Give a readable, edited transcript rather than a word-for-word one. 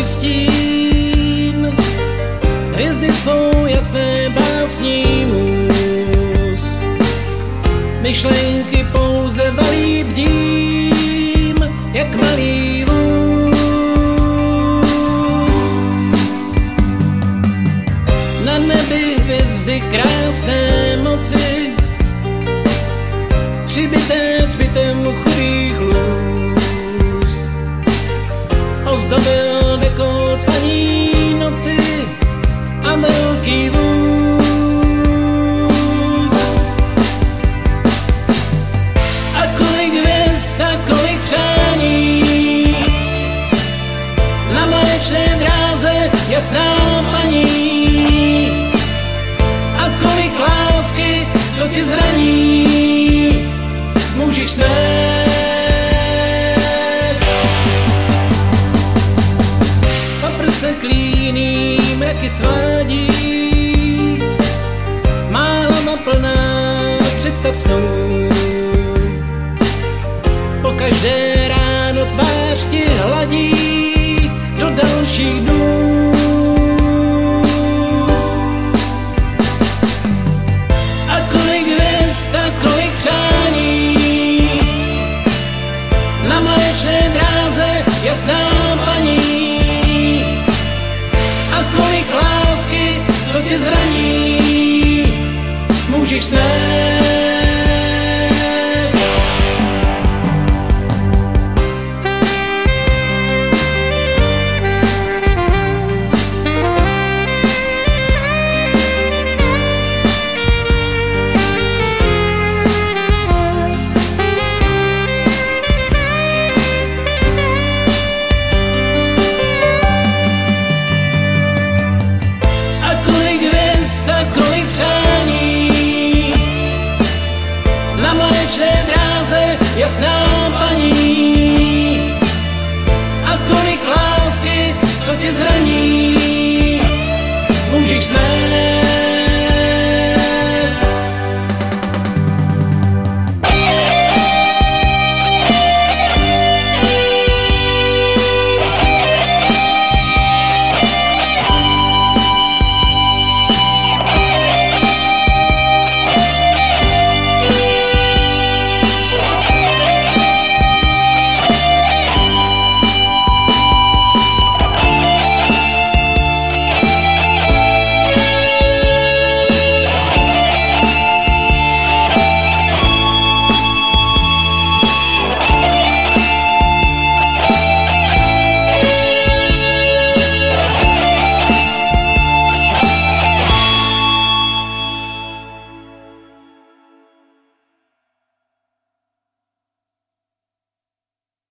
stín. Hvězdy jsou jasné básní mus, myšlenky pouze valí bdím, jak malý vůz. Na nebi hvězdy krásné moci, přibité třbitem chudých lůz, ozdobil dekolt paní noci a velký vůz. A kolik hvězd a kolik přání na mléčné dráze jasná paní, a kolik lásky, co tě zraní, můžeš snést. Paprse klíný mraky svádí, málama plná představ snů. Po každé ráno tvář ti hladí do dalších dnů. A kolik hvězd a kolik přání na mléčné dráze jasná paní, a kolik lásky, co tě zraní, můžeš snést. Kolik přání na mléčné dráze jasná paní, a kolik lásky, co tě zraní,